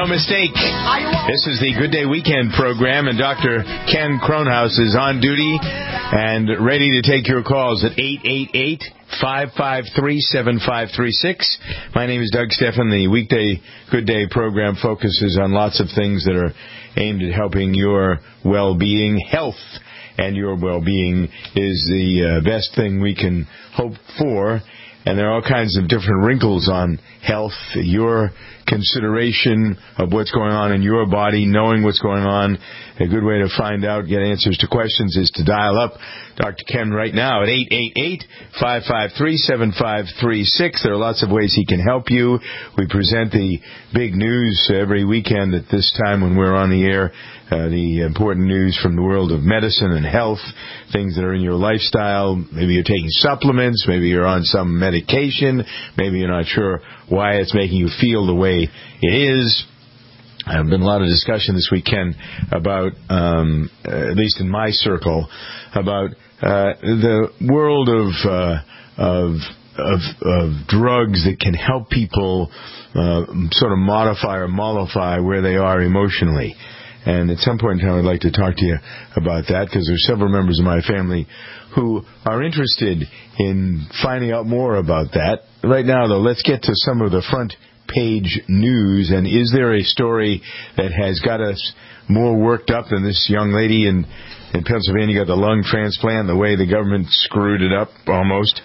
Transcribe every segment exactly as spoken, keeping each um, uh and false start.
no mistake. This is the Good Day Weekend program, and Doctor Ken Kronhaus is on duty and ready to take your calls at eight eight eight, five five three, seven five three six. My name is Doug Steffen. The weekday Good Day program focuses on lots of things that are aimed at helping your well-being. Health and your well-being is the uh, best thing we can hope for. And there are all kinds of different wrinkles on health. Your consideration of what's going on in your body, knowing what's going on, a good way to find out, get answers to questions is to dial up Doctor Ken right now at eight eight eight, five five three, seven five three six. There are lots of ways he can help you. We present the big news every weekend at this time when we're on the air, uh, the important news from the world of medicine and health, things that are in your lifestyle. Maybe you're taking supplements, maybe you're on some medication, maybe you're not sure why it's making you feel the way it is. There's been a lot of discussion this weekend about, um, at least in my circle, about uh, the world of, uh, of of of drugs that can help people uh, sort of modify or mollify where they are emotionally. And at some point in time, I'd like to talk to you about that, because there's several members of my family who are interested in finding out more about that. Right now, though, let's get to some of the front page news. And is there a story that has got us more worked up than this young lady in, in Pennsylvania got the lung transplant, the way the government screwed it up almost?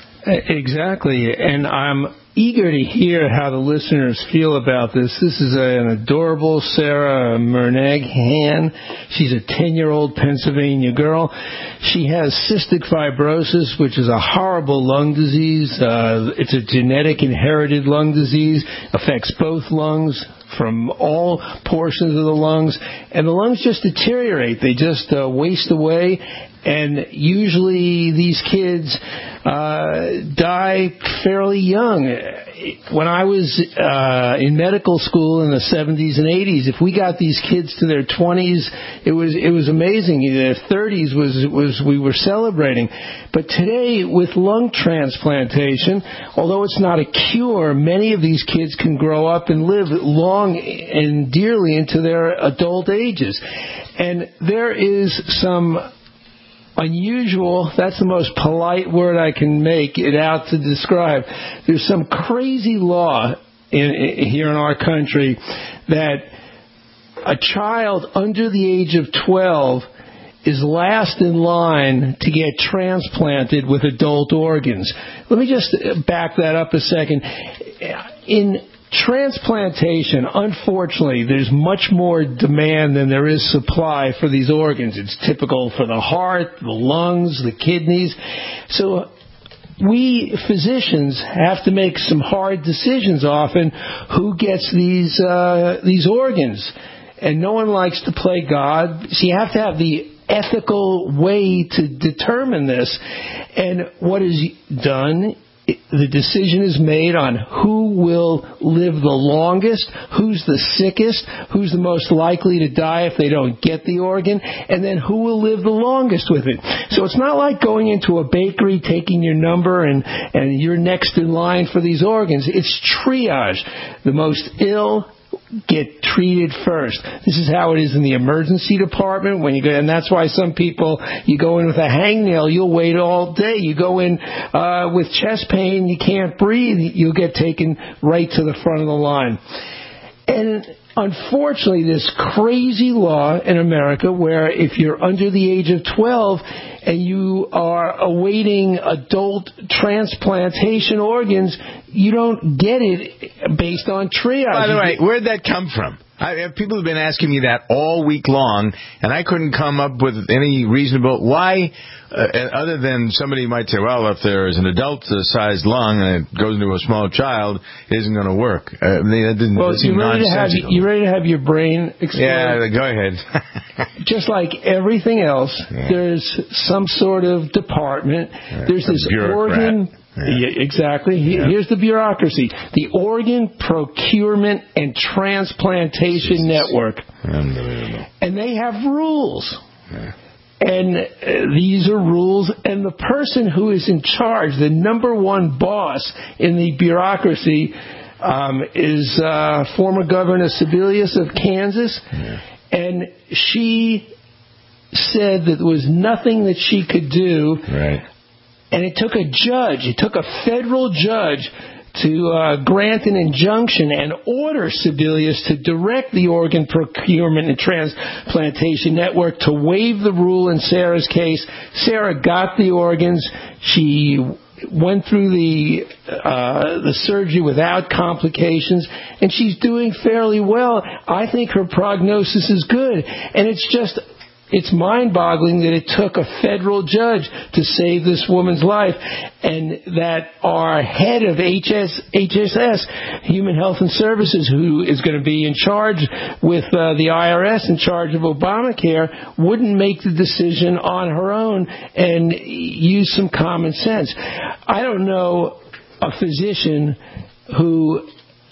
Exactly. And I'm eager to hear how the listeners feel about this. This is an adorable Sarah Mernaghan. She's a ten-year-old Pennsylvania girl. She has cystic fibrosis, which is a horrible lung disease. Uh, it's a genetic inherited lung disease, affects both lungs from all portions of the lungs, and the lungs just deteriorate. They just uh, waste away, and usually these kids uh, die fairly young. When I was uh, in medical school in the seventies and eighties, if we got these kids to their twenties, it was it was amazing. Their thirties was was we were celebrating. But today, with lung transplantation, although it's not a cure, many of these kids can grow up and live long and dearly into their adult ages. And there is some unusual, that's the most polite word I can make it out to describe. There's some crazy law in, in, here in our country that a child under the age of twelve is last in line to get transplanted with adult organs. Let me just back that up a second. In transplantation, unfortunately, there's much more demand than there is supply for these organs. It's typical for the heart, the lungs, the kidneys. So we physicians have to make some hard decisions often who gets these uh, these organs. And no one likes to play God. So you have to have the ethical way to determine this. And what is done, the decision is made on who will live the longest, who's the sickest, who's the most likely to die if they don't get the organ, and then who will live the longest with it. So it's not like going into a bakery, taking your number, and, and you're next in line for these organs. It's triage. The most ill get treated first. This is how it is in the emergency department when you go, and that's why some people, you go in with a hangnail, you'll wait all day. You go in uh, with chest pain, you can't breathe, you'll get taken right to the front of the line. And unfortunately, this crazy law in America where if you're under the age of twelve and you are awaiting adult transplantation organs, you don't get it based on triage. By the way, where'd that come from? I, people have been asking me that all week long, and I couldn't come up with any reasonable why, uh, other than somebody might say, well, if there's an adult-sized lung and it goes into a small child, it isn't going to work. Uh, that didn't well, seem you ready, to have, you ready to have your brain explode? Yeah, go ahead. Just like everything else, yeah. There's some sort of department. Yeah, there's this bureaucrat. organ... Yeah. Yeah, exactly. Yeah. Here's the bureaucracy. The Organ Procurement and Transplantation Jesus. Network. Unbelievable. And they have rules. Yeah. And uh, these are rules, and the person who is in charge, the number one boss in the bureaucracy, um, is uh, former Governor Sebelius of Kansas, yeah. and she said that there was nothing that she could do. Right. And it took a judge, it took a federal judge to uh, grant an injunction and order Sebelius to direct the Organ Procurement and Transplantation Network to waive the rule in Sarah's case. Sarah got the organs. She went through the uh, the surgery without complications, and she's doing fairly well. I think her prognosis is good, and it's just... It's mind-boggling that it took a federal judge to save this woman's life, and that our head of H S, H S S, Human Health and Services, who is going to be in charge with uh, the I R S in charge of Obamacare, wouldn't make the decision on her own and use some common sense. I don't know a physician who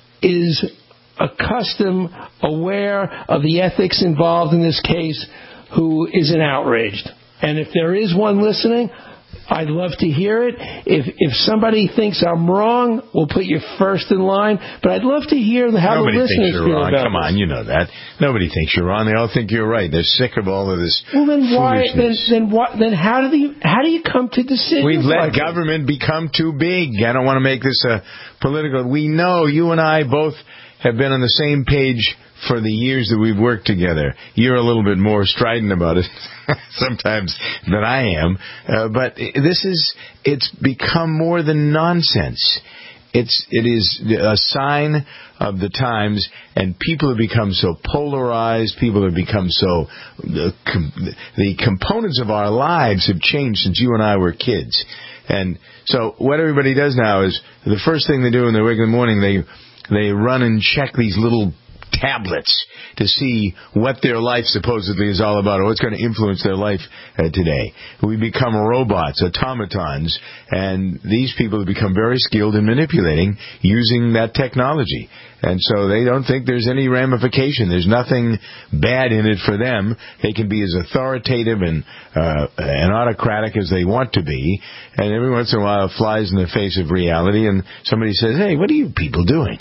is accustomed, aware of the ethics involved in this case, who isn't outraged. And if there is one listening, I'd love to hear it. If if somebody thinks I'm wrong, we'll put you first in line. But I'd love to hear how Nobody the listeners thinks you're feel wrong. about Come this. on, you know that. Nobody thinks you're wrong. They all think you're right. They're sick of all of this Well, then why? Then foolishness. then what? Then how do you how do you come to decisions? We've let like government become too big. I don't want to make this a political. We know you and I both have been on the same page for the years that we've worked together. You're a little bit more strident about it sometimes than I am. Uh, but this is, it's become more than nonsense. It's, it is a sign of the times, and people have become so polarized. People have become so, the, the components of our lives have changed since you and I were kids. And so what everybody does now is the first thing they do when they wake in the morning, they, they run and check these little tablets to see what their life supposedly is all about, or what's going to influence their life uh, today. We become robots, automatons, and these people have become very skilled in manipulating using that technology. And so they don't think there's any ramification. There's nothing bad in it for them. They can be as authoritative and uh, and autocratic as they want to be, and every once in a while it flies in the face of reality, and somebody says, hey, what are you people doing?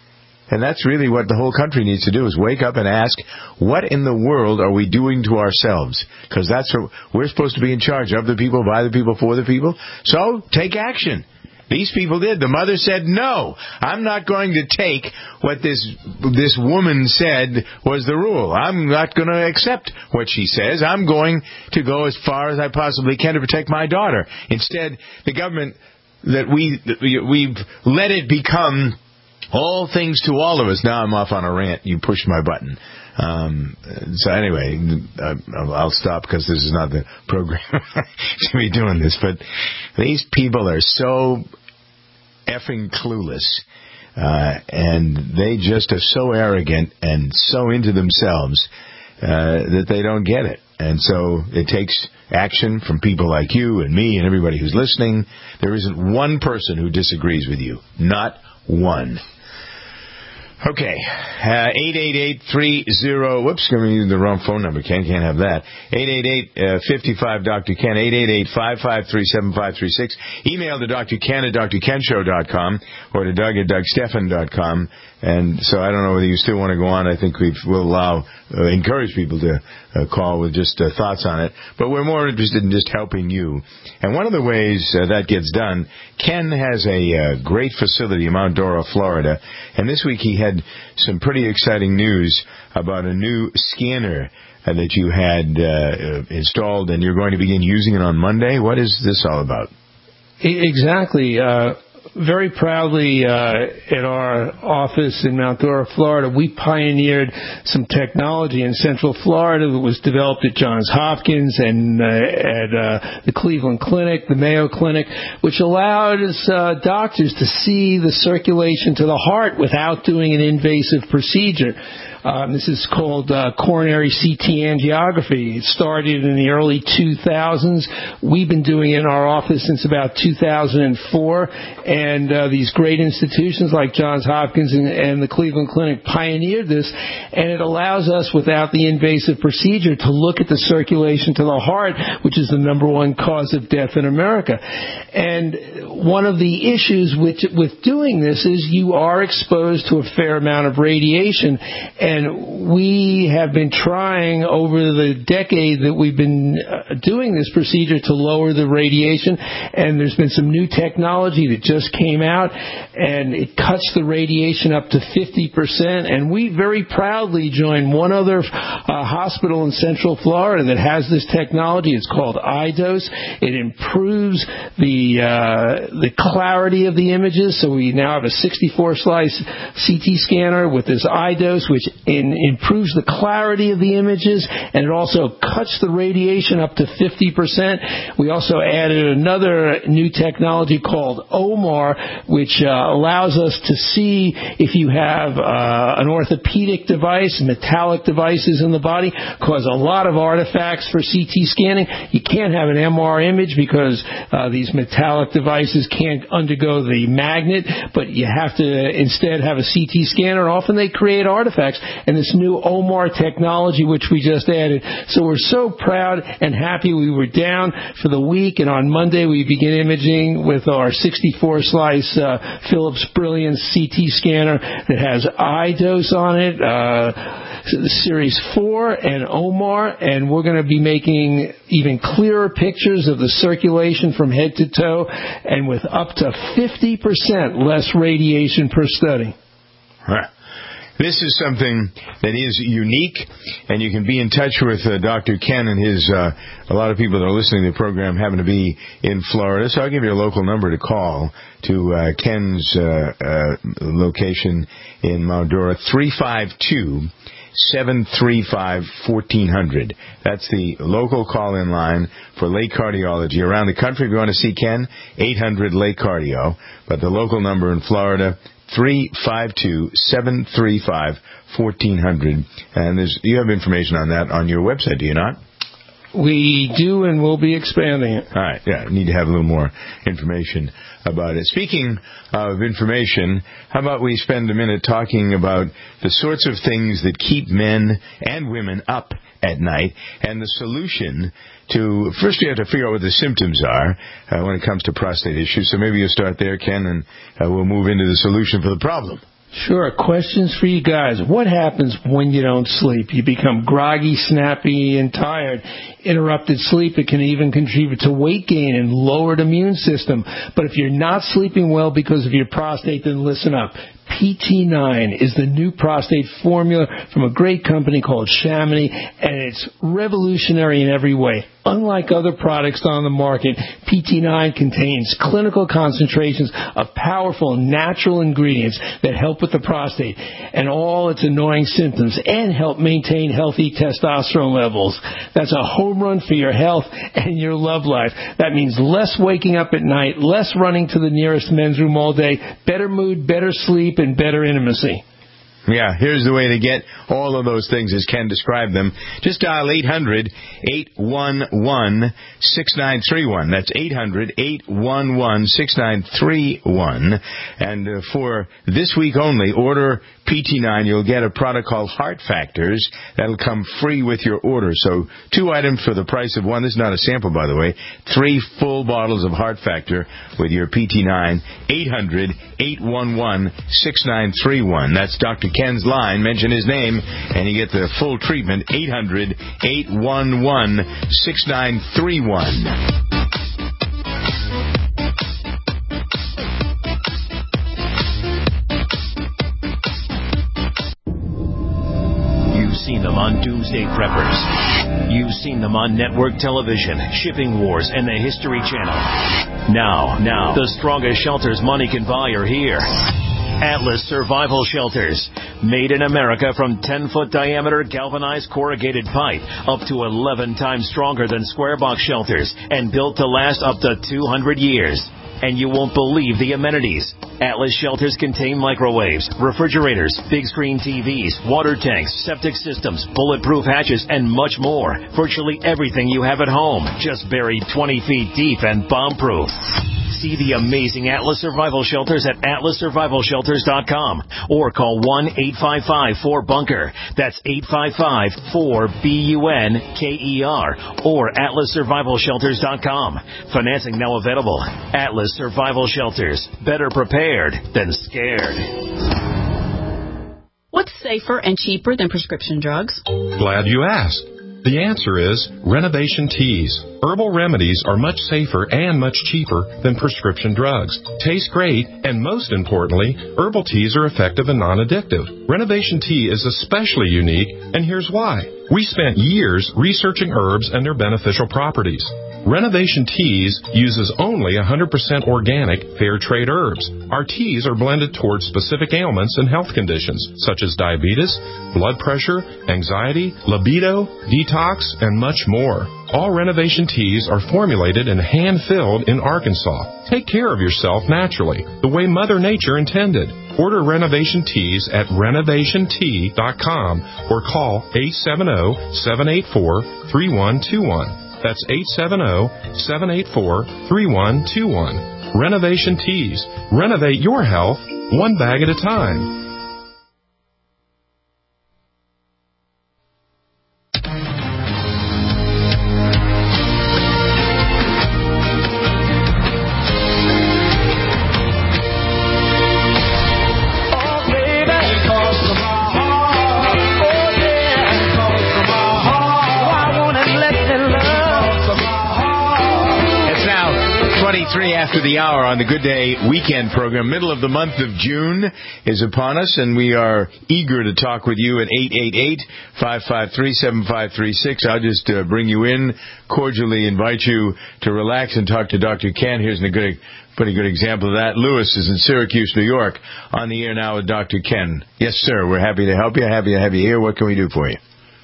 And that's really what the whole country needs to do, is wake up and ask, what in the world are we doing to ourselves? Because that's what we're supposed to be in charge of, the people, by the people, for the people. So take action. These people did. The mother said, no, I'm not going to take what this this woman said was the rule. I'm not going to accept what she says. I'm going to go as far as I possibly can to protect my daughter. Instead, the government that we we've let it become all things to all of us. Now I'm off on a rant. You pushed my button. Um, so anyway, I'll stop because this is not the program to be doing this. But these people are so effing clueless, uh, and they just are so arrogant and so into themselves uh, that they don't get it. And so it takes action from people like you and me and everybody who's listening. There isn't one person who disagrees with you. Not one. Okay, uh, eight eight eight three zero, whoops, I'm using the wrong phone number, Ken, can't have that. eight eight eight, five five, Doctor Ken, eight eight eight, five five three, seven five three six. Email to Doctor Ken at dr ken show dot com or to Doug at doug stephan dot com. And so I don't know whether you still want to go on. I think we will allow, uh, encourage people to uh, call with just uh, thoughts on it. But we're more interested in just helping you. And one of the ways uh, that gets done, Ken has a uh, great facility in Mount Dora, Florida. And this week he had some pretty exciting news about a new scanner uh, that you had uh, installed, and you're going to begin using it on Monday. What is this all about? Exactly. Uh Very proudly, uh, at our office in Mount Dora, Florida, we pioneered some technology in Central Florida that was developed at Johns Hopkins and uh, at uh, the Cleveland Clinic, the Mayo Clinic, which allowed us uh, doctors to see the circulation to the heart without doing an invasive procedure. Um, this is called uh, coronary C T angiography. It started in the early two thousands. We've been doing it in our office since about two thousand four, and uh, these great institutions like Johns Hopkins and, and the Cleveland Clinic pioneered this, and it allows us, without the invasive procedure, to look at the circulation to the heart, which is the number one cause of death in America. And one of the issues with, with doing this is you are exposed to a fair amount of radiation, and we have been trying over the decade that we've been uh, doing this procedure to lower the radiation, and there's been some new technology that just came out, and it cuts the radiation up to fifty percent, and we very proudly join one other uh, hospital in Central Florida that has this technology. It's called iDose. It improves the uh, the clarity of the images, so we now have a sixty-four slice C T scanner with this iDose, which in, improves the clarity of the images, and it also cuts the radiation up to fifty percent. We also added another new technology called O M A R, which uh, allows us to see if you have uh, an orthopedic device, metallic devices in the body, cause a lot of artifacts for C T scanning. You can't have an M R image because uh, these metallic devices can't undergo the magnet, but you have to instead have a C T scanner. Often they create artifacts, and this new O M A R technology, which we just added. So we're so proud and happy. We were down for the week, and on Monday we begin imaging with our sixty-four slice uh, Philips Brilliance C T scanner that has iDose on it, uh, Series four and O M A R, and we're going to be making even clearer pictures of the circulation from head to toe, and with up to fifty percent less radiation per study. Huh. This is something that is unique, and you can be in touch with uh, Doctor Ken and his, uh, a lot of people that are listening to the program happen to be in Florida, so I'll give you a local number to call to uh, Ken's uh, uh, location in Mount Dora, three five two, seven three five, one four zero zero. That's the local call-in line for Lake Cardiology. Around the country, if you want to see Ken, eight hundred Lake Cardio, but the local number in Florida, three five two, seven three five, one four zero zero. And there's, you have information on that on your website, do you not? We do, and we'll be expanding it. All right, yeah, need to have a little more information about it. Speaking of information, how about we spend a minute talking about the sorts of things that keep men and women up at night, and the solution to, first you have to figure out what the symptoms are uh, when it comes to prostate issues. So maybe you'll start there, Ken, and uh, we'll move into the solution for the problem. Sure. Questions for you guys. What happens when you don't sleep? You become groggy, snappy, and tired. Interrupted sleep, it can even contribute to weight gain and lowered immune system. But if you're not sleeping well because of your prostate, then listen up. P T nine is the new prostate formula from a great company called Chamonix, and it's revolutionary in every way. Unlike other products on the market, P T nine contains clinical concentrations of powerful natural ingredients that help with the prostate and all its annoying symptoms and help maintain healthy testosterone levels. That's a home run for your health and your love life. That means less waking up at night, less running to the nearest men's room all day, better mood, better sleep, and better intimacy. Yeah, here's the way to get all of those things as Ken described them. Just dial eight hundred, eight one one, six nine three one. That's eight hundred, eight one one, six nine three one. And uh, for this week only, order P T nine. You'll get a product called Heart Factors that'll come free with your order. So two items for the price of one. This is not a sample, by the way. Three full bottles of Heart Factor with your P T nine. eight hundred, eight one one, six nine three one. That's Doctor Ken's line. Mention his name, and you get the full treatment. eight hundred, eight one one, six nine three one. You've seen them on Doomsday Preppers. You've seen them on network television, Shipping Wars, and the History Channel. Now, now, the strongest shelters money can buy are here. Atlas Survival Shelters. Made in America from ten-foot diameter galvanized corrugated pipe, up to eleven times stronger than square box shelters, and built to last up to two hundred years. And you won't believe the amenities. Atlas shelters contain microwaves, refrigerators, big screen T Vs, water tanks, septic systems, bulletproof hatches, and much more. Virtually everything you have at home, just buried twenty feet deep and bomb-proof. See the amazing Atlas Survival Shelters at atlas survival shelters dot com or call one eight five five four bunker. That's eight five five four B U N K E R or atlas survival shelters dot com. Financing now available. Atlas Survival Shelters. Better prepared than scared. What's safer and cheaper than prescription drugs? Glad you asked. The answer is Renovation Teas. Herbal remedies are much safer and much cheaper than prescription drugs. Taste great, and most importantly, herbal teas are effective and non-addictive. Renovation Tea is especially unique, and here's why. We spent years researching herbs and their beneficial properties. Renovation Teas uses only one hundred percent organic, fair trade herbs. Our teas are blended towards specific ailments and health conditions, such as diabetes, blood pressure, anxiety, libido, detox, and much more. All Renovation Teas are formulated and hand-filled in Arkansas. Take care of yourself naturally, the way Mother Nature intended. Order Renovation Teas at renovation tea dot com or call eight seven zero, seven eight four, three one two one. That's eight seven zero, seven eight four, three one two one. Renovation Teas. Renovate your health one bag at a time. three after the hour on the Good Day Weekend program. Middle of the month of June is upon us, and we are eager to talk with you at eight eight eight, five five three, seven five three six. I'll just uh, bring you in, cordially invite you to relax and talk to Doctor Ken. Here's a good, pretty good example of that. Lewis is in Syracuse, New York, on the air now with Doctor Ken. Yes, sir. We're happy to help you. Happy to have you here. What can we do for you?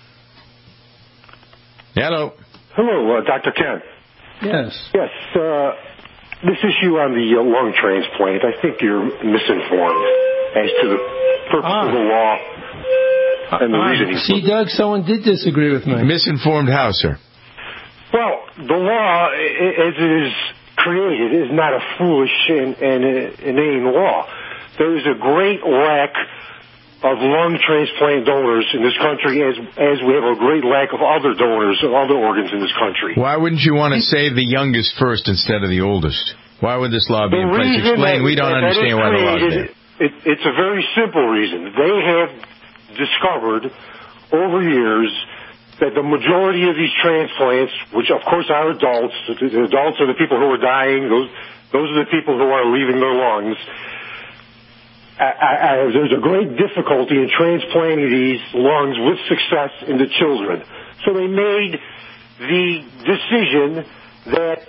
Hello. Hello, uh, Doctor Ken. Yes. Yes, uh... this issue on the uh, lung transplant, I think you're misinformed as to the purpose ah. of the law and the ah. reasoning. See, Doug, someone did disagree with me. Misinformed how, sir? Well, the law, as it is created, is not a foolish and, and inane law. There is a great lack of lung transplant donors in this country, as as we have a great lack of other donors of other organs in this country. Why wouldn't you want to save the youngest first instead of the oldest? Why would this law be the in place? Explain. That, we don't understand why the law is there. It, it's a very simple reason. They have discovered over years that the majority of these transplants, which of course are adults, the adults are the people who are dying, those those are the people who are leaving their lungs. I, I, there's a great difficulty in transplanting these lungs with success into children. So they made the decision that...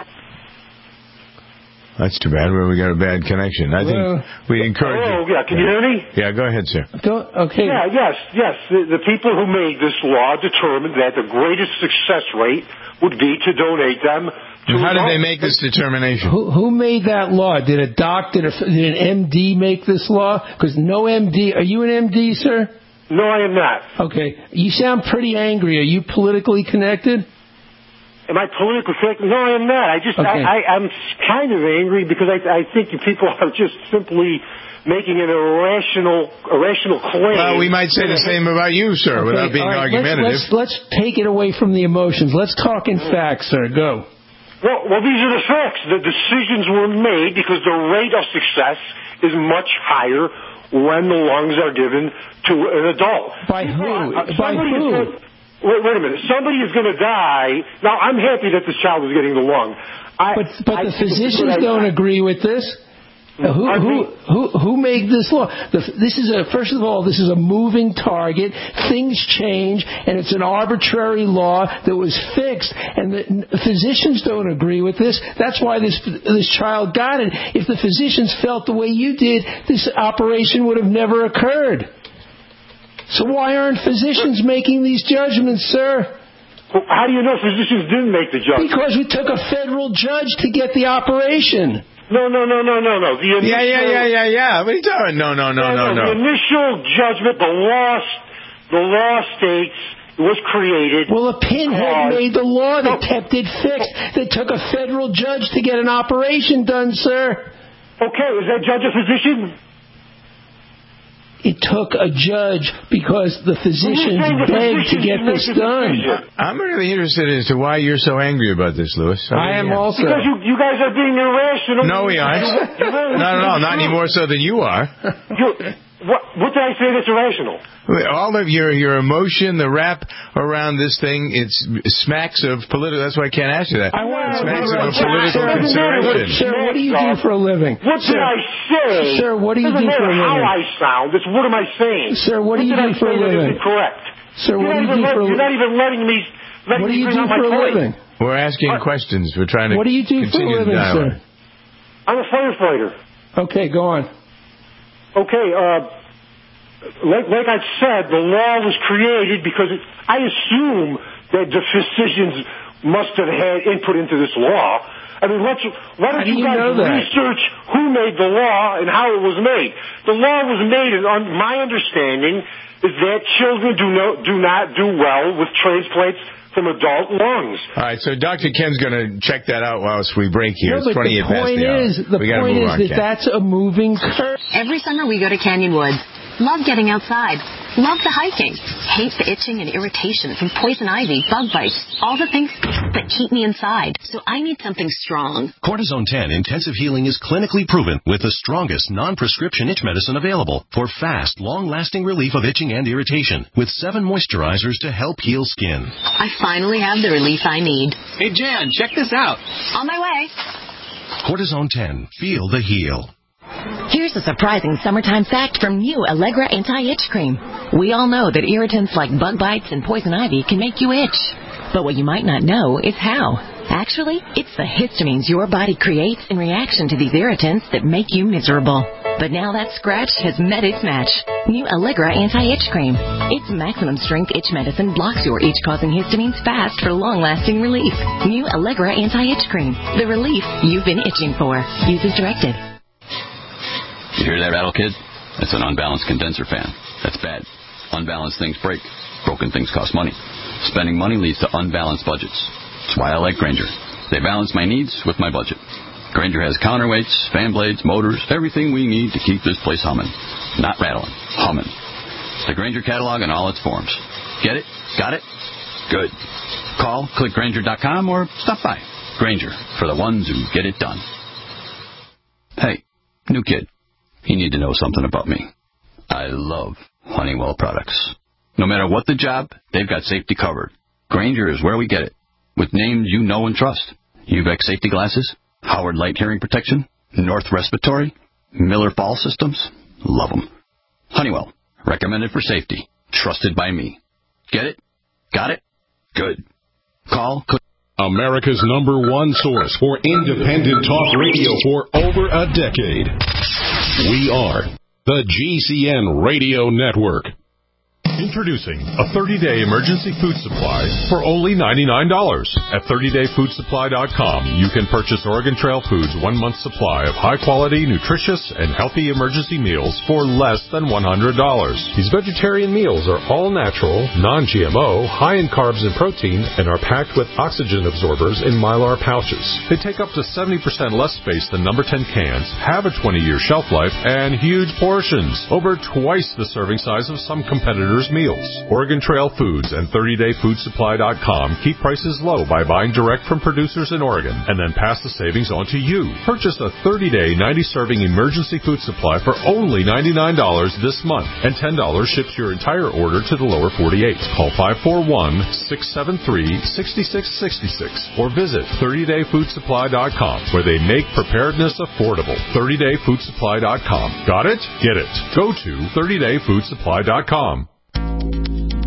That's too bad. Well, we got a bad connection. I think well, we encourage Oh, you. yeah. Can you hear me? Yeah, go ahead, sir. Go, okay. Yeah, yes, yes. The, the people who made this law determined that the greatest success rate would be to donate them. How did they make this determination? Who, who made that law? Did a doctor, did an M D make this law? Because no M D. Are you an M D, sir? No, I am not. Okay. You sound pretty angry. Are you politically connected? Am I politically connected? No, I am not. I just, okay. I, I, I'm kind of angry because I, I think you people are just simply making an irrational, irrational claim. Well, we might say the same about you, sir, okay. without being right. argumentative. Let's, let's, let's take it away from the emotions. Let's talk in facts, sir. Go. Well, well, these are the facts. The decisions were made because the rate of success is much higher when the lungs are given to an adult. By who? Uh, By who? Gonna, wait, wait a minute. Somebody is going to die. Now, I'm happy that this child is getting the lung. I, but but I, the physicians don't I, agree with this. Who, who who who made this law? The, this is a first of all, this is a moving target. Things change, and it's an arbitrary law that was fixed. And the physicians don't agree with this. That's why this this child got it. If the physicians felt the way you did, this operation would have never occurred. So why aren't physicians making these judgments, sir? Well, how do you know physicians didn't make the judgment? Because we took a federal judge to get the operation. No, no, no, no, no, no. The initial, yeah, yeah, yeah, yeah, yeah. What are you talking? No, no, no, no, no. The initial judgment, the law, the law states it was created. Well, a pinhead made the law that kept it fixed. That took a federal judge to get an operation done, sir. Okay, is that judge a physician? It took a judge because the physicians begged to get this done. I'm really interested as to why you're so angry about this, Louis. I, I am also. Because you, you guys are being irrational. No, we aren't. Not at all. Not any more so than you are. You, what, what did I say that's irrational? All of your your emotion, the wrap around this thing, it's it smacks of political. That's why I can't ask you that. I want it smacks right. of a political sir, consideration. Sir, what do you do for a living? What sir, did I say? Sir, what do you do for a living? How I sound. It's what am I saying? Sir, what, what do you do for a living? Correct. Sir, what do you do for a living? You're not even letting me. Letting what do you me do for a living? We're asking uh, questions. We're trying to. What do you do for a living, sir? I'm a firefighter. Okay, go on. Okay, uh. Like, like I said, the law was created because it, I assume that the physicians must have had input into this law. I mean, let's, why don't you, you guys research who made the law and how it was made? The law was made, and on my understanding is that children do, no, do not do well with transplants from adult lungs. All right, so Doctor Ken's going to check that out whilst we break here. No, it's twenty-eight past the hour. Is, the point is on, that Ken. that's a moving curve. Every summer we go to Canyon Woods. Love getting outside. Love the hiking. Hate the itching and irritation from poison ivy, bug bites, all the things that keep me inside. So I need something strong. Cortisone ten Intensive Healing is clinically proven with the strongest non-prescription itch medicine available for fast, long-lasting relief of itching and irritation with seven moisturizers to help heal skin. I finally have the relief I need. Hey, Jan, check this out. On my way. Cortisone ten. Feel the heal. Here's a surprising summertime fact from new Allegra Anti-Itch Cream. We all know that irritants like bug bites and poison ivy can make you itch. But what you might not know is how. Actually, it's the histamines your body creates in reaction to these irritants that make you miserable. But now that scratch has met its match. New Allegra Anti-Itch Cream. Its maximum strength itch medicine blocks your itch-causing histamines fast for long-lasting relief. New Allegra Anti-Itch Cream. The relief you've been itching for. Use as directed. You hear that rattle, kid? That's an unbalanced condenser fan. That's bad. Unbalanced things break. Broken things cost money. Spending money leads to unbalanced budgets. That's why I like Grainger. They balance my needs with my budget. Grainger has counterweights, fan blades, motors, everything we need to keep this place humming. Not rattling, humming. The Grainger catalog in all its forms. Get it? Got it? Good. Call, click Grainger dot com, or stop by. Grainger, for the ones who get it done. Hey, new kid. You need to know something about me. I love Honeywell products. No matter what the job, they've got safety covered. Grainger is where we get it, with names you know and trust. U V E C safety glasses, Howard Light hearing protection, North Respiratory, Miller Fall systems. Love them. Honeywell, recommended for safety, trusted by me. Get it? Got it? Good. Call, click. America's number one source for independent talk radio for over a decade. We are the G C N Radio Network. Introducing a thirty-day emergency food supply for only ninety-nine dollars. At thirty day food supply dot com, you can purchase Oregon Trail Foods' one-month supply of high-quality, nutritious, and healthy emergency meals for less than one hundred dollars. These vegetarian meals are all natural, non-G M O, high in carbs and protein, and are packed with oxygen absorbers in Mylar pouches. They take up to seventy percent less space than number ten cans, have a twenty year shelf life, and huge portions, over twice the serving size of some competitors' meals. Oregon Trail Foods and thirty day food supply dot com keep prices low by buying direct from producers in Oregon and then pass the savings on to you. Purchase a thirty day, ninety serving emergency food supply for only ninety-nine dollars this month, and ten dollars ships your entire order to the lower forty-eight. Call five four one, six seven three, six six six six or visit thirty day food supply dot com, where they make preparedness affordable. thirty day food supply dot com. Got it? Get it. Go to thirty day food supply dot com.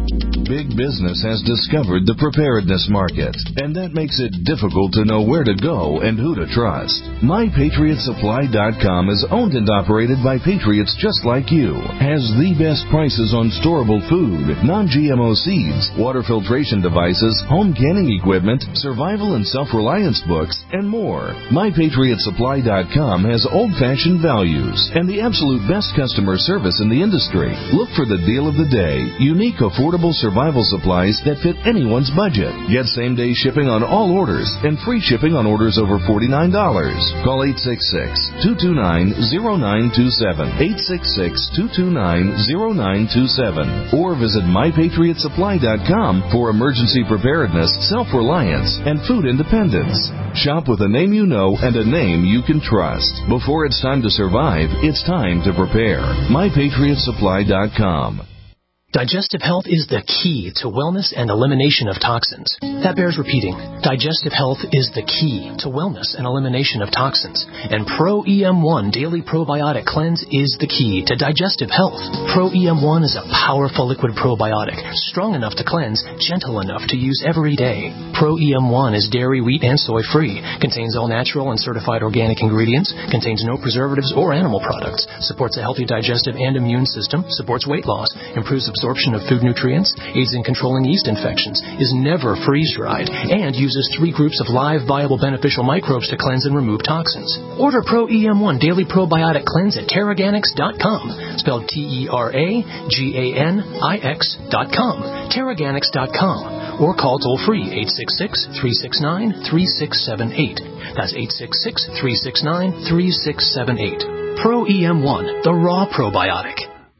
Big business has discovered the preparedness market, and that makes it difficult to know where to go and who to trust. My Patriot Supply dot com is owned and operated by patriots just like you. Has the best prices on storable food, non-G M O seeds, water filtration devices, home canning equipment, survival and self-reliance books, and more. My Patriot Supply dot com has old-fashioned values and the absolute best customer service in the industry. Look for the deal of the day. Unique, affordable survival supplies that fit anyone's budget. Get same-day shipping on all orders and free shipping on orders over forty-nine dollars. Call eight six six, two two nine, zero nine two seven, eight six six, two two nine, zero nine two seven, or visit My Patriot Supply dot com for emergency preparedness, self-reliance, and food independence. Shop with a name you know and a name you can trust. Before it's time to survive, it's time to prepare. My Patriot Supply dot com. Digestive health is the key to wellness and elimination of toxins. That bears repeating. Digestive health is the key to wellness and elimination of toxins. And Pro E M one Daily Probiotic Cleanse is the key to digestive health. Pro E M one is a powerful liquid probiotic, strong enough to cleanse, gentle enough to use every day. Pro E M one is dairy, wheat, and soy-free, contains all natural and certified organic ingredients, contains no preservatives or animal products, supports a healthy digestive and immune system, supports weight loss, improves absorption absorption of food nutrients, aids in controlling yeast infections, is never freeze-dried, and uses three groups of live, viable, beneficial microbes to cleanse and remove toxins. Order Pro E M one Daily Probiotic Cleanse at Teraganix dot com, spelled T E R A G A N I X dot com, Teraganix dot com, or call toll-free eight six six, three six nine, three six seven eight. That's eight six six, three six nine, three six seven eight. Pro E M one, the raw probiotic.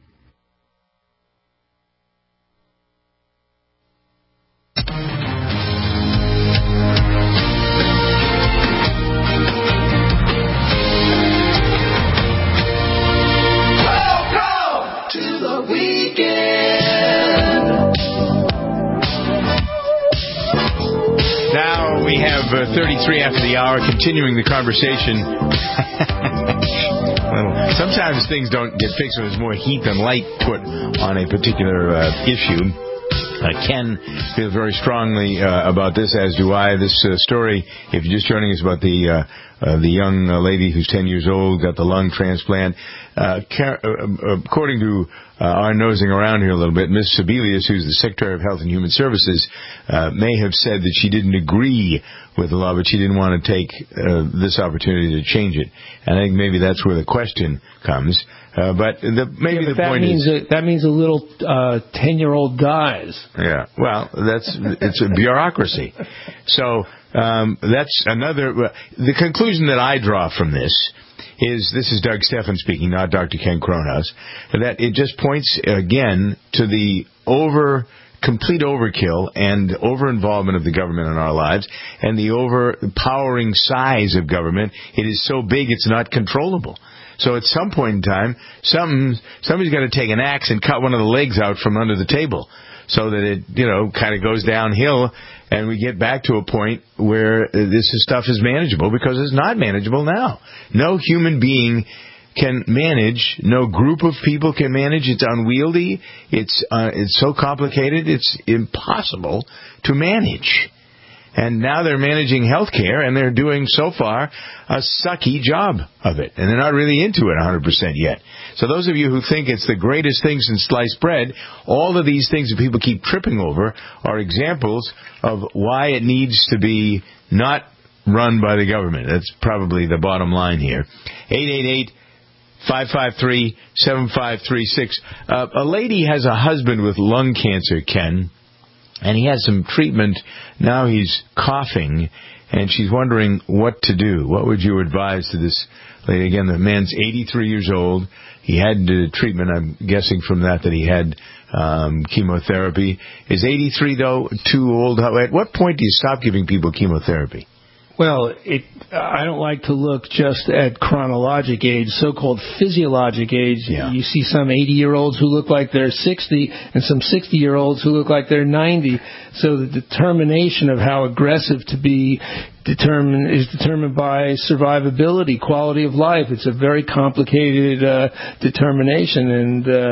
Uh, thirty-three after the hour, continuing the conversation. Well, sometimes things don't get fixed when there's more heat than light put on a particular uh, issue. Uh, Ken feels very strongly uh, about this, as do I. This uh, story, if you're just joining us, about the uh, uh, the young uh, lady who's ten years old, got the lung transplant. Uh, car- uh, according to uh, our nosing around here a little bit, Miz Sebelius, who's the Secretary of Health and Human Services, uh, may have said that she didn't agree with the law, but she didn't want to take uh, this opportunity to change it. And I think maybe that's where the question comes. Uh, but the, maybe yeah, but the that point means is... A, that means a little uh, ten-year-old dies. Yeah, well, that's it's a bureaucracy. So um, that's another... Uh, the conclusion that I draw from this is, this is Doug Stephan speaking, not Doctor Ken Kronhaus, that it just points, again, to the over... complete overkill and over-involvement of the government in our lives, and the overpowering size of government. It is so big it's not controllable. So at some point in time, some somebody's got to take an axe and cut one of the legs out from under the table, so that it, you know, kind of goes downhill, and we get back to a point where this stuff is manageable, because it's not manageable now. No human being can manage, no group of people can manage. It's unwieldy. It's uh, it's so complicated. It's impossible to manage. And now they're managing healthcare, and they're doing so far a sucky job of it, and they're not really into it one hundred percent yet. So those of you who think it's the greatest thing since sliced bread, all of these things that people keep tripping over are examples of why it needs to be not run by the government. That's probably the bottom line here. eight eight eight, five five three, seven five three six. Uh, a lady has a husband with lung cancer, Ken, and he had some treatment. Now he's coughing, and she's wondering what to do. What would you advise to this lady? Again, the man's eighty-three years old. He had uh, treatment, I'm guessing from that, that he had um, chemotherapy. Is eighty-three, though, too old? At what point do you stop giving people chemotherapy? Well, it, I don't like to look just at chronologic age, so-called physiologic age. Yeah. You see some eighty-year-olds who look like they're sixty and some sixty-year-olds who look like they're ninety. So the determination of how aggressive to be determined is determined by survivability, quality of life. It's a very complicated uh, determination, and uh,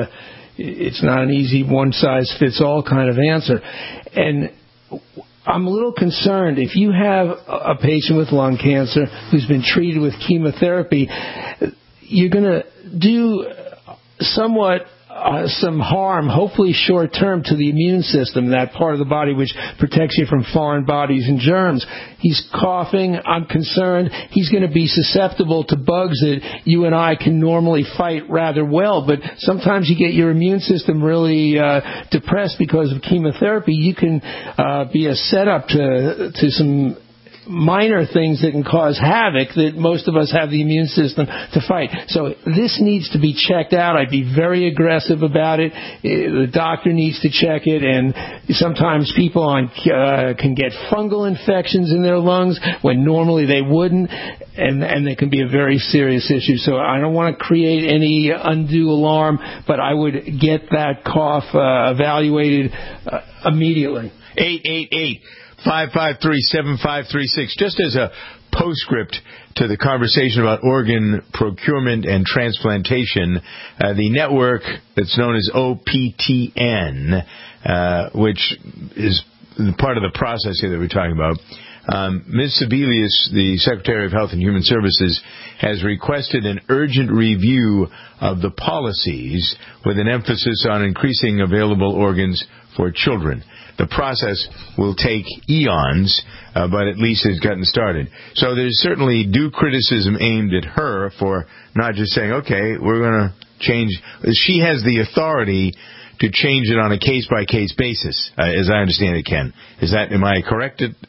it's not an easy one-size-fits-all kind of answer. And I'm a little concerned. If you have a patient with lung cancer who's been treated with chemotherapy, you're going to do somewhat uh, some harm, hopefully short-term, to the immune system, that part of the body which protects you from foreign bodies and germs. He's coughing. I'm concerned he's going to be susceptible to bugs that you and I can normally fight rather well. But sometimes you get your immune system really uh, depressed because of chemotherapy. You can uh, be a setup to to some minor things that can cause havoc that most of us have the immune system to fight. So this needs to be checked out. I'd be very aggressive about it. The doctor needs to check it, and sometimes people on uh, can get fungal infections in their lungs when normally they wouldn't, and and they can be a very serious issue. So I don't want to create any undue alarm, but I would get that cough uh, evaluated uh, immediately. eight eight eight five five three, seven five three six. Just as a postscript to the conversation about organ procurement and transplantation, uh, the network that's known as O P T N, uh, which is part of the process here that we're talking about, um, Miz Sebelius, the Secretary of Health and Human Services, has requested an urgent review of the policies with an emphasis on increasing available organs for children. The process will take eons, uh, but at least it's gotten started. So there's certainly due criticism aimed at her for not just saying, okay, we're going to change. She has the authority to change it on a case-by-case basis, uh, as I understand it, Ken. Is that, am I correct in,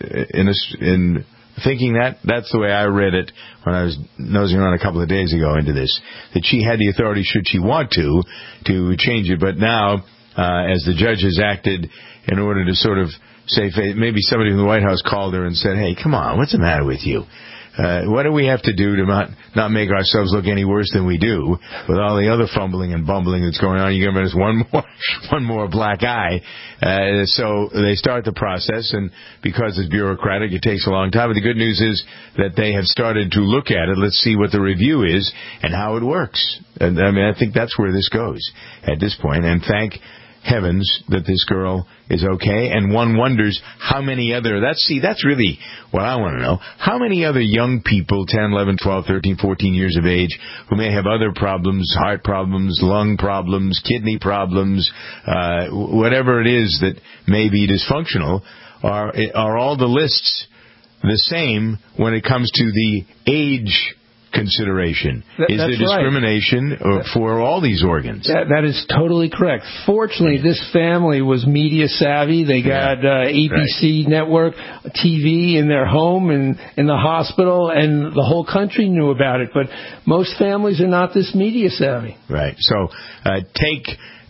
in thinking that? That's the way I read it when I was nosing around a couple of days ago into this, that she had the authority, should she want to, to change it. But now, uh, as the judge has acted in order to sort of say, maybe somebody from the White House called her and said, hey, come on, what's the matter with you? Uh, what do we have to do to not, not make ourselves look any worse than we do with all the other fumbling and bumbling that's going on? You're giving us one more, one more black eye. Uh, so they start the process, and because it's bureaucratic, it takes a long time. But the good news is that they have started to look at it. Let's see what the review is and how it works. And I mean, I think that's where this goes at this point. And thank heavens that this girl is okay, and one wonders how many other, that's, see, that's really what I want to know. How many other young people, ten, eleven, twelve, thirteen, fourteen years of age, who may have other problems, heart problems, lung problems, kidney problems, uh, whatever it is that may be dysfunctional, are, are all the lists the same when it comes to the age consideration? That, is there discrimination right. for all these organs? That, that is totally correct. Fortunately, this family was media savvy. They got uh, A B C right. network, T V in their home and in the hospital, and the whole country knew about it. But most families are not this media savvy. Right. So uh, take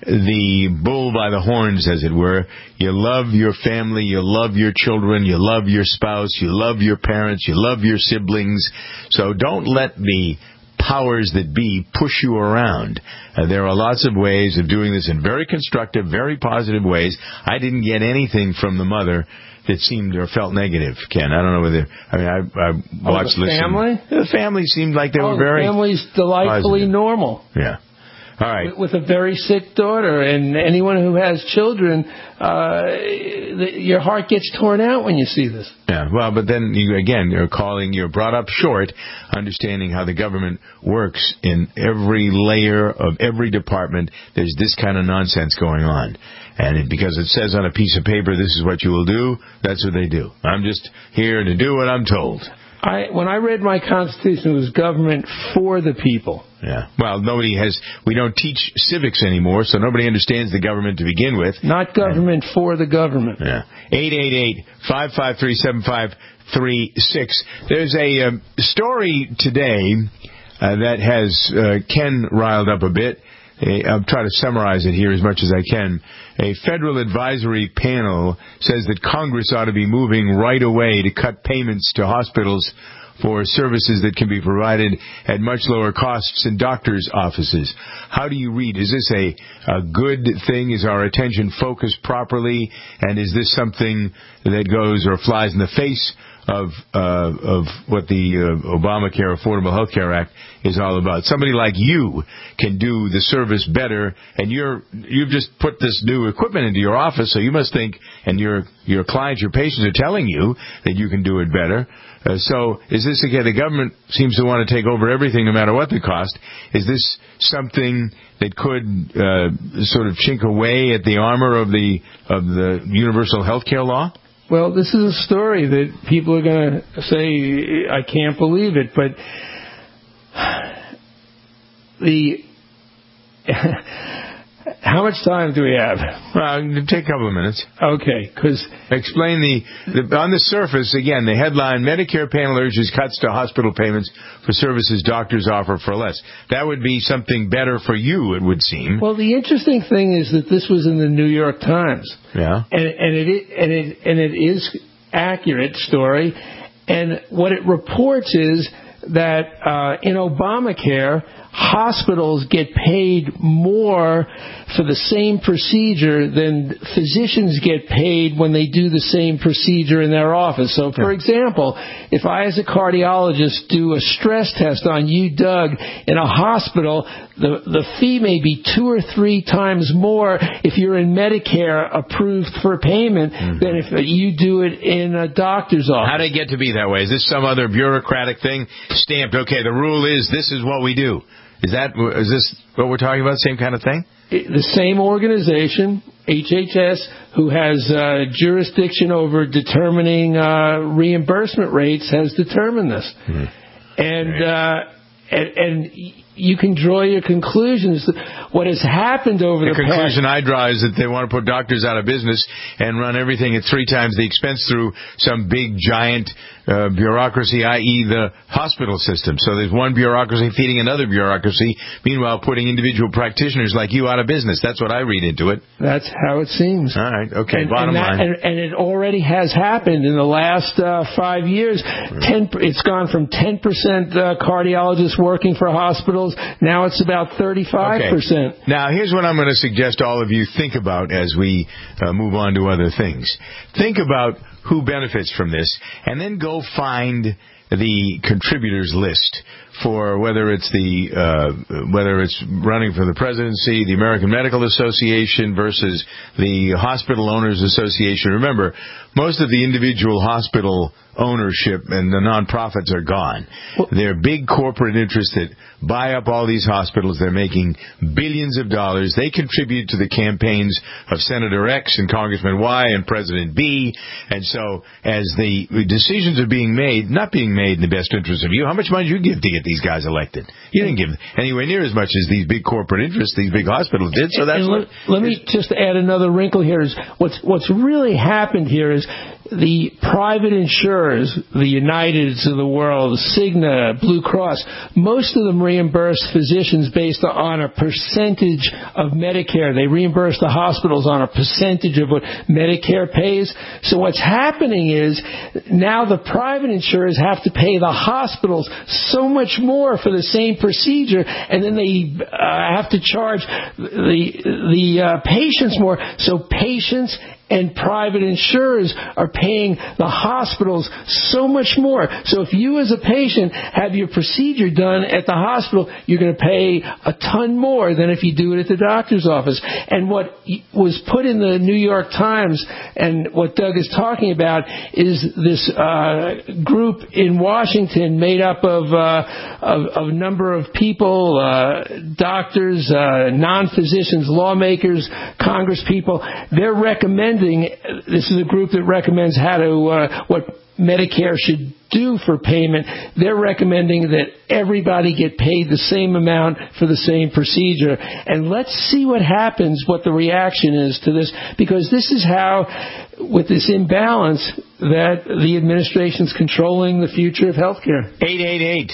the bull by the horns, as it were. You love your family, you love your children, you love your spouse, you love your parents, you love your siblings. So don't let the powers that be push you around. Uh, there are lots of ways of doing this in very constructive, very positive ways. I didn't get anything from the mother that seemed or felt negative, Ken. I don't know whether, I mean, I, I watched, oh, the family? Listen. The family seemed like they oh, were very the family's delightfully positive. Normal. Yeah. All right. With, with a very sick daughter, and anyone who has children, uh, the, your heart gets torn out when you see this. Yeah, well, but then, you, again, you're calling, you're brought up short, understanding how the government works in every layer of every department. There's this kind of nonsense going on. And it, because it says on a piece of paper, this is what you will do, that's what they do. I'm just here to do what I'm told. I, when I read my Constitution, it was government for the people. Yeah. Well, nobody has, we don't teach civics anymore, so nobody understands the government to begin with. Not government and, for the government. Yeah. eight eight eight, five five three, seven five three six. There's a um, story today uh, that has uh, Ken riled up a bit. I'll try to summarize it here as much as I can. A federal advisory panel says that Congress ought to be moving right away to cut payments to hospitals for services that can be provided at much lower costs in doctors' offices. How do you read? Is this a, a good thing? Is our attention focused properly? And is this something that goes or flies in the face of uh, of what the uh, Obamacare Affordable Health Care Act is all about. Somebody like you can do the service better, and you're you've just put this new equipment into your office, so you must think, and your your clients, your patients are telling you that you can do it better. Uh, so is this, again, the government seems to want to take over everything no matter what the cost. Is this something that could uh, sort of chink away at the armor of the of the universal health care law? Well, this is a story that people are going to say, I can't believe it, but the... How much time do we have? Well, take a couple of minutes. Okay, because... Explain the, the... On the surface, again, the headline, Medicare panel urges cuts to hospital payments for services doctors offer for less. That would be something better for you, it would seem. Well, the interesting thing is that this was in the New York Times. Yeah. And, and, it, and, it, and it is accurate story. And what it reports is that uh, in Obamacare, hospitals get paid more for the same procedure than physicians get paid when they do the same procedure in their office. So, for example, if I as a cardiologist do a stress test on you, Doug, in a hospital, the, the fee may be two or three times more if you're in Medicare approved for payment mm-hmm. than if you do it in a doctor's office. How did it get to be that way? Is this some other bureaucratic thing stamped, okay, the rule is this is what we do? Is that is this what we're talking about? Same kind of thing? The same organization, H H S, who has uh, jurisdiction over determining uh, reimbursement rates, has determined this. Hmm. And, uh, and and you can draw your conclusions. What has happened over the, the conclusion past... I draw is that they want to put doctors out of business and run everything at three times the expense through some big, giant uh, bureaucracy, that is the hospital system. So there's one bureaucracy feeding another bureaucracy, meanwhile putting individual practitioners like you out of business. That's what I read into it. That's how it seems. All right, okay, and, bottom and that, line. And, and it already has happened in the last uh, five years. Ten, it's gone from ten percent uh, cardiologists working for hospitals. Now it's about thirty-five percent. Okay. Now, here's what I'm going to suggest all of you think about as we uh, move on to other things. Think about who benefits from this, and then go find the contributors list for whether it's the uh, whether it's running for the presidency, the American Medical Association versus the Hospital Owners Association. Remember, most of the individual hospital ownership and the nonprofits are gone. Well, they're big corporate interests that buy up all these hospitals. They're making billions of dollars. They contribute to the campaigns of Senator X and Congressman Y and President B. And so as the decisions are being made, not being made in the best interest of you, how much money did you give to get these guys elected? You didn't give anywhere near as much as these big corporate interests, these big hospitals did. So that's what, what, let me just add another wrinkle here. Is what's what's really happened here is the private insurers, the Uniteds of the world, Cigna, Blue Cross, most of them reimburse physicians based on a percentage of Medicare. They reimburse the hospitals on a percentage of what Medicare pays. So what's happening is now the private insurers have to pay the hospitals so much more for the same procedure, and then they uh, have to charge the the uh, patients more. So patients and private insurers are paying the hospitals so much more. So if you as a patient have your procedure done at the hospital, you're going to pay a ton more than if you do it at the doctor's office. And what was put in the New York Times and what Doug is talking about is this uh, group in Washington made up of, uh, of, of a number of people, uh, doctors, uh, non-physicians, lawmakers, congresspeople. They're recommending This is a group that recommends how to uh, what Medicare should do for payment. They're recommending that everybody get paid the same amount for the same procedure. And let's see what happens, what the reaction is to this, because this is how, with this imbalance, that the administration's controlling the future of healthcare. eight eight eight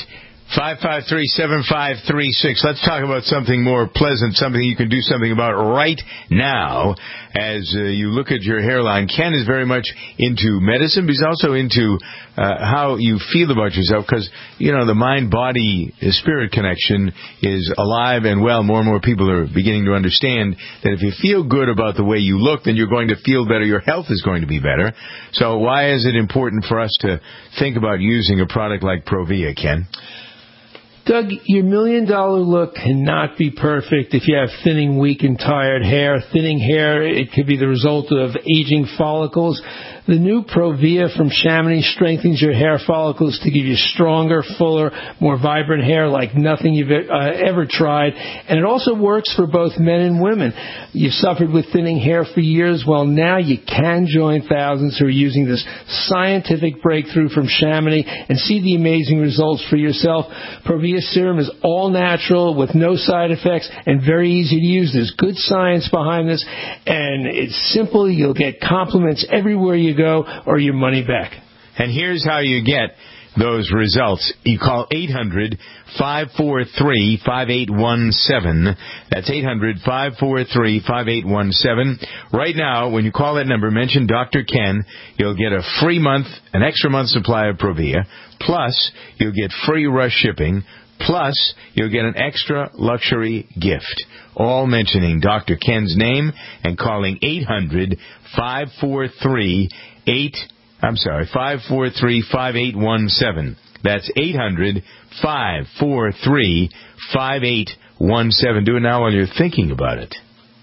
five five three, seven five three six. Let's talk about something more pleasant, something you can do something about right now as uh, you look at your hairline. Ken is very much into medicine, but he's also into uh, how you feel about yourself because, you know, the mind-body-spirit connection is alive and well. More and more people are beginning to understand that if you feel good about the way you look, then you're going to feel better. Your health is going to be better. So why is it important for us to think about using a product like Provia, Ken? Doug, your million-dollar look cannot be perfect if you have thinning, weak, and tired hair. Thinning hair, it could be the result of aging follicles. The new Provia from Chamonix strengthens your hair follicles to give you stronger, fuller, more vibrant hair like nothing you've uh, ever tried. And it also works for both men and women. You've suffered with thinning hair for years. Well, now you can join thousands who are using this scientific breakthrough from Chamonix and see the amazing results for yourself. Provia serum is all natural with no side effects and very easy to use. There's good science behind this, and it's simple. You'll get compliments everywhere you go or your money back. And here's how you get those results. You call eight hundred, five four three, five eight one seven. That's eight hundred, five four three, five eight one seven. Right now, when you call that number, mention Doctor Ken. You'll get a free month, an extra month supply of Provia. Plus, you'll get free rush shipping. Plus, you'll get an extra luxury gift. All mentioning Doctor Ken's name and calling eight hundred, five four three, eight I'm sorry, five four three, five eight one seven. That's eight hundred, five four three, five eight one seven. Do it now while you're thinking about it.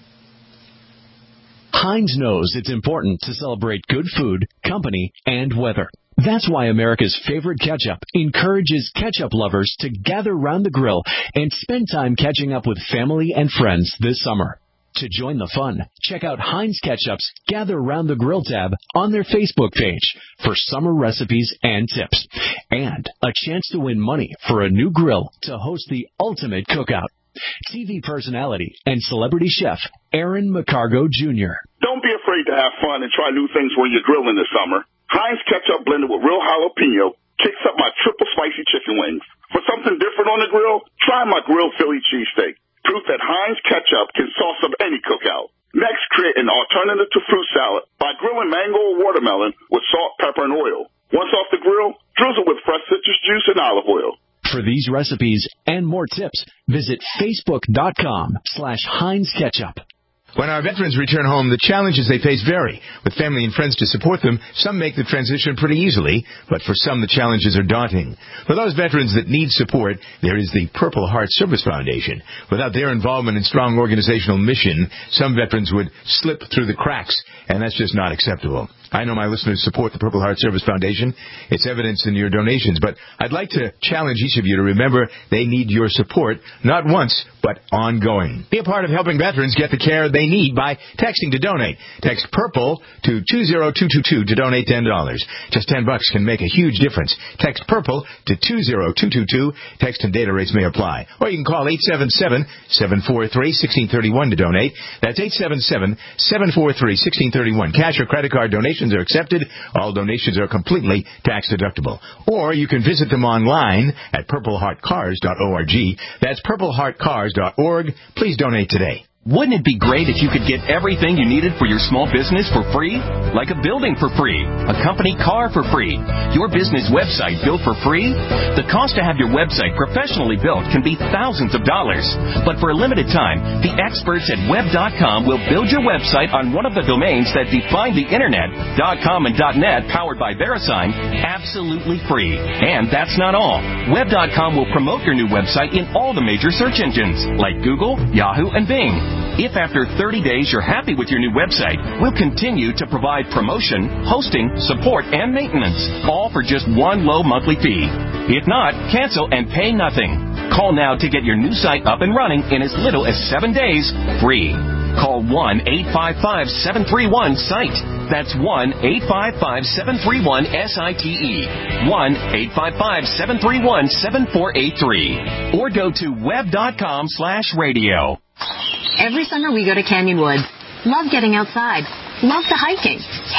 Heinz knows it's important to celebrate good food, company, and weather. That's why America's favorite ketchup encourages ketchup lovers to gather round the grill and spend time catching up with family and friends this summer. To join the fun, check out Heinz Ketchup's Gather Round the Grill tab on their Facebook page for summer recipes and tips. And a chance to win money for a new grill to host the ultimate cookout. T V personality and celebrity chef Aaron McCargo Junior Don't be afraid to have fun and try new things when you're grilling this summer. Heinz Ketchup blended with real jalapeno kicks up my triple spicy chicken wings. For something different on the grill, try my grilled Philly cheesesteak. Proof that Heinz Ketchup can sauce up any cookout. Next, create an alternative to fruit salad by grilling mango or watermelon with salt, pepper, and oil. Once off the grill, drizzle with fresh citrus juice and olive oil. For these recipes and more tips, visit facebook.com slash Heinz Ketchup. When our veterans return home, the challenges they face vary. With family and friends to support them, some make the transition pretty easily, but for some the challenges are daunting. For those veterans that need support, there is the Purple Heart Service Foundation. Without their involvement and strong organizational mission, some veterans would slip through the cracks, and that's just not acceptable. I know my listeners support the Purple Heart Service Foundation. It's evidenced in your donations, but I'd like to challenge each of you to remember they need your support, not once, but ongoing. Be a part of helping veterans get the care they need by texting to donate. Text PURPLE to two zero two two two to donate ten dollars. Just ten bucks can make a huge difference. Text PURPLE to two zero two two two. Text and data rates may apply. Or you can call eight seven seven, seven four three, one six three one to donate. That's eight seven seven, seven four three, one six three one. Cash or credit card donations are accepted. All donations are completely tax deductible. Or you can visit them online at purple heart cars dot org. That's purple heart cars dot org. Please donate today. Wouldn't it be great if you could get everything you needed for your small business for free? Like a building for free, a company car for free, your business website built for free? The cost to have your website professionally built can be thousands of dollars. But for a limited time, the experts at web dot com will build your website on one of the domains that define the Internet, .com and .net, powered by VeriSign, absolutely free. And that's not all. web dot com will promote your new website in all the major search engines, like Google, Yahoo, and Bing. If after thirty days you're happy with your new website, we'll continue to provide promotion, hosting, support, and maintenance, all for just one low monthly fee. If not, cancel and pay nothing. Call now to get your new site up and running in as little as seven days, free. Call one eight five five, seven three one, SITE. That's one eight five five, seven three one, S I T E. one eight five five, seven three one, seven four eight three. Or go to web dot com slash radio. Every summer we go to Canyon Woods. Love getting outside. Love the hiking.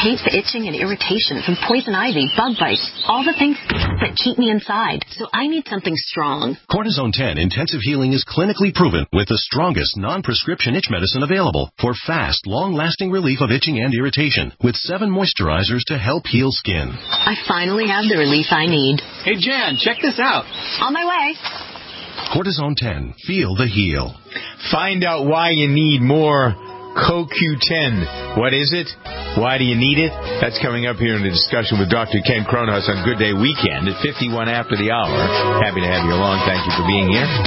hate the itching and irritation from poison ivy, bug bites, all the things that keep me inside. So I need something strong. Cortisone ten Intensive Healing is clinically proven with the strongest non-prescription itch medicine available for fast, long-lasting relief of itching and irritation with seven moisturizers to help heal skin. I finally have the relief I need. Hey, Jan, check this out. On my way. Cortisone ten. Feel the heal. Find out why you need more C O Q ten. What is it? Why do you need it? That's coming up here in the discussion with Doctor Ken Kronhaus on Good Day Weekend at fifty-one after the hour. Happy to have you along. Thank you for being here.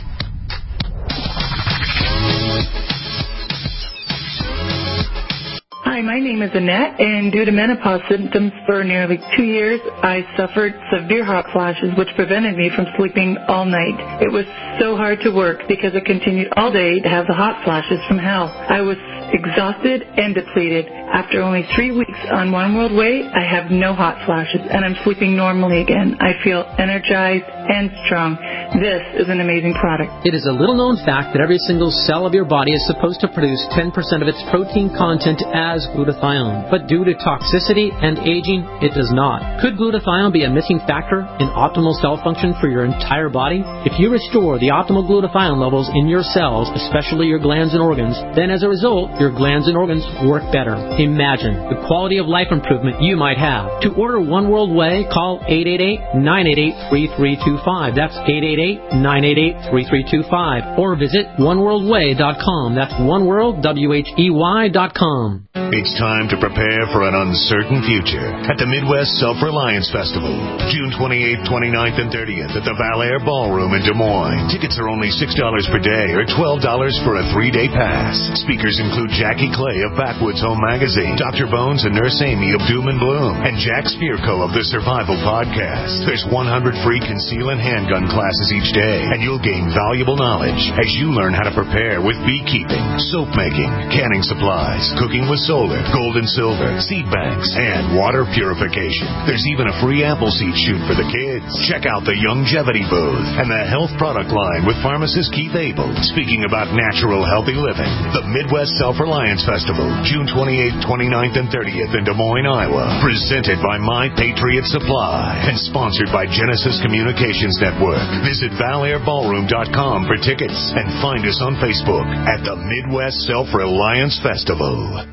Hi, my name is Annette, and due to menopause symptoms for nearly two years, I suffered severe hot flashes, which prevented me from sleeping all night. It was so hard to work because I continued all day to have the hot flashes from hell. I was exhausted and depleted. After only three weeks on One World Way, I have no hot flashes, and I'm sleeping normally again. I feel energized and strong. This is an amazing product. It is a little-known fact that every single cell of your body is supposed to produce ten percent of its protein content as glutathione. But due to toxicity and aging, it does not. Could glutathione be a missing factor in optimal cell function for your entire body? If you restore the optimal glutathione levels in your cells, especially your glands and organs, then as a result, your glands and organs work better. Imagine the quality of life improvement you might have. To order One World Way, call eight eight eight, nine eight eight, three three two five. That's eight eight eight, nine eight eight, three three two five. Or visit one world way dot com. That's oneworld, W H E Y dot com. It's time to prepare for an uncertain future at the Midwest Self-Reliance Festival, June twenty-eighth, twenty-ninth, and thirtieth at the Valair Ballroom in Des Moines. Tickets are only six dollars per day or twelve dollars for a three-day pass. Speakers include Jackie Clay of Backwoods Home Magazine, Doctor Bones and Nurse Amy of Doom and Bloom, and Jack Spirko of the Survival Podcast. There's one hundred free conceal and handgun classes each day, and you'll gain valuable knowledge as you learn how to prepare with beekeeping, soap making, canning supplies, cooking with solar, gold and silver, seed banks, and water purification. There's even a free apple seed shoot for the kids. Check out the Longevity booth and the health product line with pharmacist Keith Abel, speaking about natural, healthy living. The Midwest Self-Reliance Festival, June twenty-eighth, twenty-ninth, and thirtieth in Des Moines, Iowa. Presented by My Patriot Supply and sponsored by Genesis Communications Network. Visit valair ballroom dot com for tickets and find us on Facebook at the Midwest Self-Reliance Festival.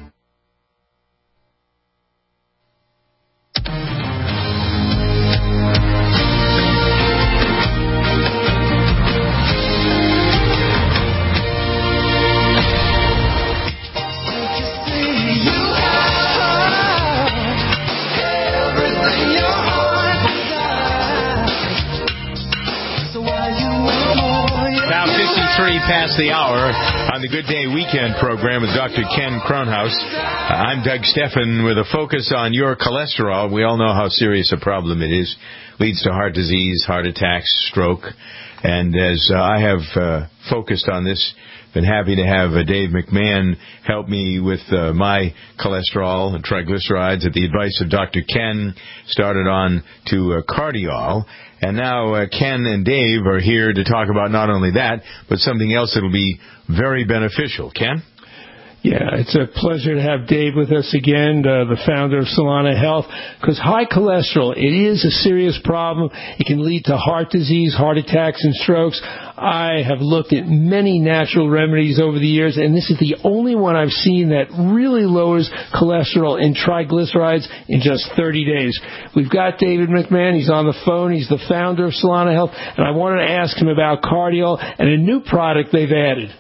Past the hour on the Good Day Weekend program with Doctor Ken Kronhaus. I'm Doug Steffen with a focus on your cholesterol. We all know how serious a problem it is. Leads to heart disease, heart attacks, stroke. And as uh, I have uh, focused on this, been happy to have uh, Dave McMahon help me with uh, my cholesterol and triglycerides at the advice of Doctor Ken. Started on to uh, Cardiol. And now uh, Ken and Dave are here to talk about not only that, but something else that will be very beneficial. Ken? Yeah, it's a pleasure to have Dave with us again, uh, the founder of Solana Health, because high cholesterol, it is a serious problem. It can lead to heart disease, heart attacks, and strokes. I have looked at many natural remedies over the years, and this is the only one I've seen that really lowers cholesterol and triglycerides in just thirty days. We've got David McMahon. He's on the phone. He's the founder of Solana Health, and I wanted to ask him about Cardiol and a new product they've added.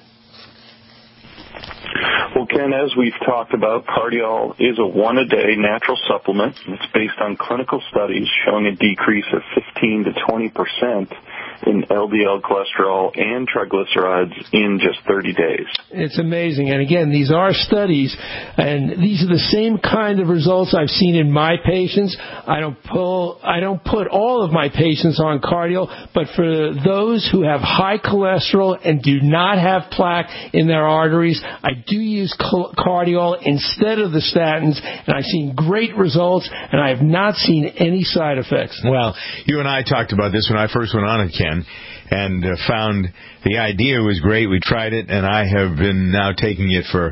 Well, Ken, as we've talked about, Cardiol is a one-a-day natural supplement. It's based on clinical studies showing a decrease of fifteen to twenty percent in L D L cholesterol and triglycerides in just thirty days. It's amazing. And again, these are studies, and these are the same kind of results I've seen in my patients. I don't pull, I don't put all of my patients on Cardiol, but for those who have high cholesterol and do not have plaque in their arteries, I do use Cardiol instead of the statins, and I've seen great results, and I have not seen any side effects. Well, you and I talked about this when I first went on it, Ken, and uh, found the idea was great. We tried it, and I have been now taking it for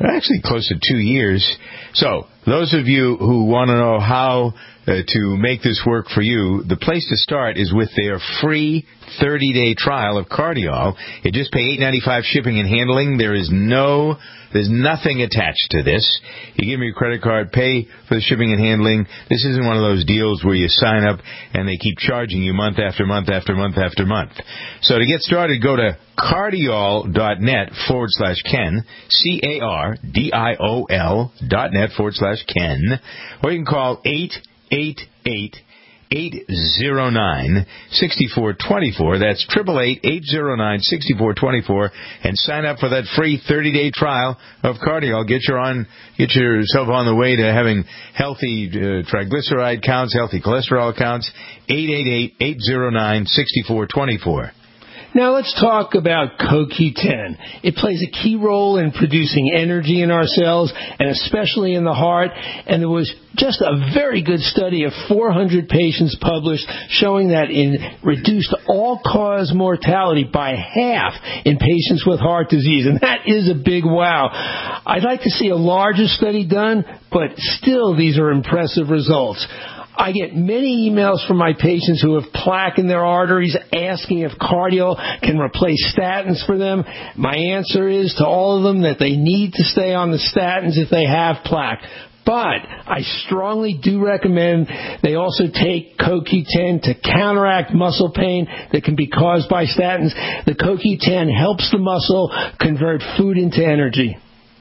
actually close to two years. So those of you who want to know how uh, to make this work for you, the place to start is with their free thirty-day trial of Cardiol. You just pay eight dollars and ninety-five cents shipping and handling. There is no, there's nothing attached to this. You give me your credit card, pay for the shipping and handling. This isn't one of those deals where you sign up and they keep charging you month after month after month after month. So to get started, go to cardiol.net forward slash Ken, C A R D I O L dot net forward slash Ken, or you can call eight eight eight, eight zero nine, six four two four. That's eight eight eight, eight zero nine, six four two four, and sign up for that free thirty-day trial of Cardiol. Get your on, get yourself on the way to having healthy uh, triglyceride counts, healthy cholesterol counts. eight eight eight, eight zero nine, six four two four. Now let's talk about C O Q ten. It plays a key role in producing energy in our cells, and especially in the heart. And there was just a very good study of four hundred patients published showing that it reduced all-cause mortality by half in patients with heart disease. And that is a big wow. I'd like to see a larger study done, but still these are impressive results. I get many emails from my patients who have plaque in their arteries asking if Cardiol can replace statins for them. My answer is to all of them that they need to stay on the statins if they have plaque. But I strongly do recommend they also take C O Q ten to counteract muscle pain that can be caused by statins. The C O Q ten helps the muscle convert food into energy.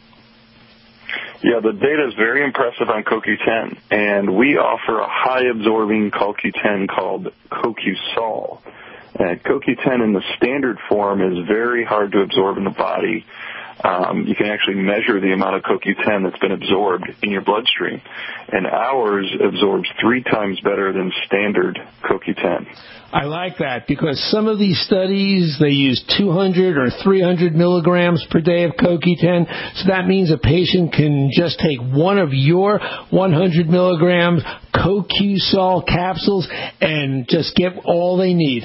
Yeah, the data is very impressive on C O Q ten, and we offer a high-absorbing C O Q ten called CoQ-Sol. Uh, C O Q ten in the standard form is very hard to absorb in the body. Um, you can actually measure the amount of C O Q ten that's been absorbed in your bloodstream, and ours absorbs three times better than standard C O Q ten. I like that because some of these studies, they use two hundred or three hundred milligrams per day of C O Q ten. So that means a patient can just take one of your one hundred milligrams CoQ-Sol capsules and just get all they need.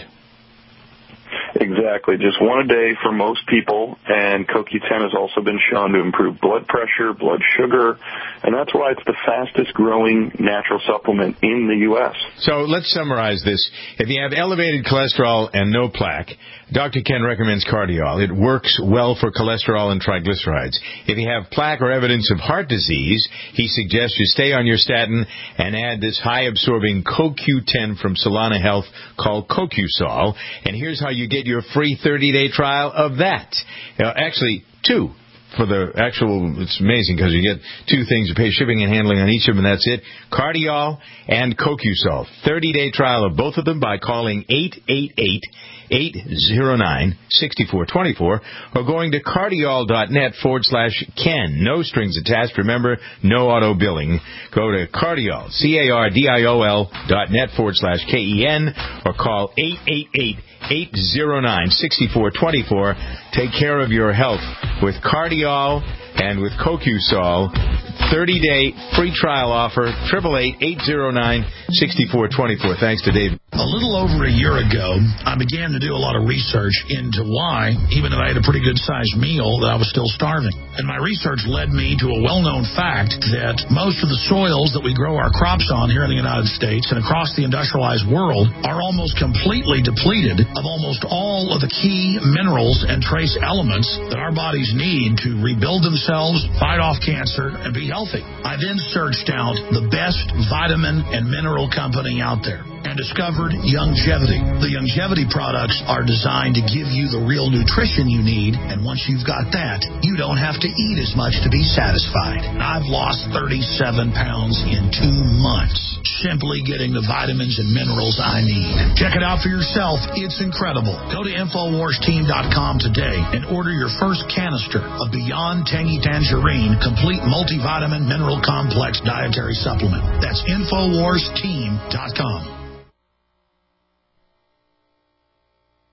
Exactly. Just one a day for most people, and C O Q ten has also been shown to improve blood pressure, blood sugar, and that's why it's the fastest growing natural supplement in the U S. So let's summarize this. If you have elevated cholesterol and no plaque, Doctor Ken recommends Cardiol. It works well for cholesterol and triglycerides. If you have plaque or evidence of heart disease, he suggests you stay on your statin and add this high-absorbing C O Q ten from Solana Health called CoQ-Sol. And here's how you get your free thirty-day trial of that. Uh, actually, two. For the actual, it's amazing because you get two things. You pay shipping and handling on each of them, and that's it. Cardiol and CoQ-Sol. thirty-day trial of both of them by calling eight eight eight, eight zero nine, six four two four or going to cardiol.net forward slash Ken. No strings attached. Remember, no auto billing. Go to Cardiol, C A R D I O L dot net forward slash K E N or call eight eight eight, eight zero nine, six four two four. Take care of your health with Cardiol and with CoQ-Sol. thirty-day free trial offer, eight eight eight, eight zero nine, six four two four. Thanks to Dave. A little over a year ago, I began to do a lot of research into why, even if I had a pretty good-sized meal, that I was still starving. And my research led me to a well-known fact that most of the soils that we grow our crops on here in the United States and across the industrialized world are almost completely depleted of almost all of the key minerals and trace elements that our bodies need to rebuild themselves, fight off cancer, and be healthy. I then searched out the best vitamin and mineral company out there and discovered Youngevity. The Youngevity products are designed to give you the real nutrition you need, and once you've got that, you don't have to eat as much to be satisfied. I've lost thirty-seven pounds in two months, simply getting the vitamins and minerals I need. Check it out for yourself. It's incredible. Go to Infowars Team dot com today and order your first canister of Beyond Tangy Tangerine Complete Multivitamin Mineral Complex Dietary Supplement. That's Infowars Team dot com.